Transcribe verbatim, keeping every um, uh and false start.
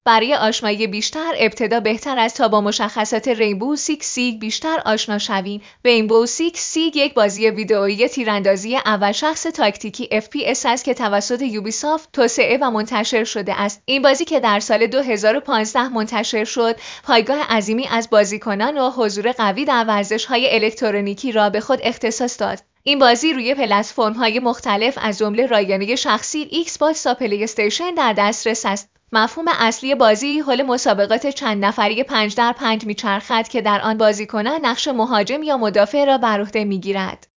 برای آشنایی بیشتر ابتدا بهتر است تا با مشخصات رینبو سیکس سیگ بیشتر آشنا شویم. رینبو سیکس سیگ یک بازی ویدئویی تیراندازی اول شخص تاکتیکی اف پی اس است که توسط یوبیسافت توسعه و منتشر شده است. این بازی که در سال دو هزار و پانزده منتشر شد، پایگاه عظیمی از بازیکنان و حضور قوی در ورزش‌های الکترونیکی را به خود اختصاص داد. این بازی روی پلتفرم‌های مختلف از جمله رایانه شخصی ایکس باکس تا پلی استیشن در دسترس است. مفهوم اصلی بازی حول مسابقات چند نفری پنج در پنج میچرخد که در آن بازیکنان نقش مهاجم یا مدافع را بر عهده میگیرد.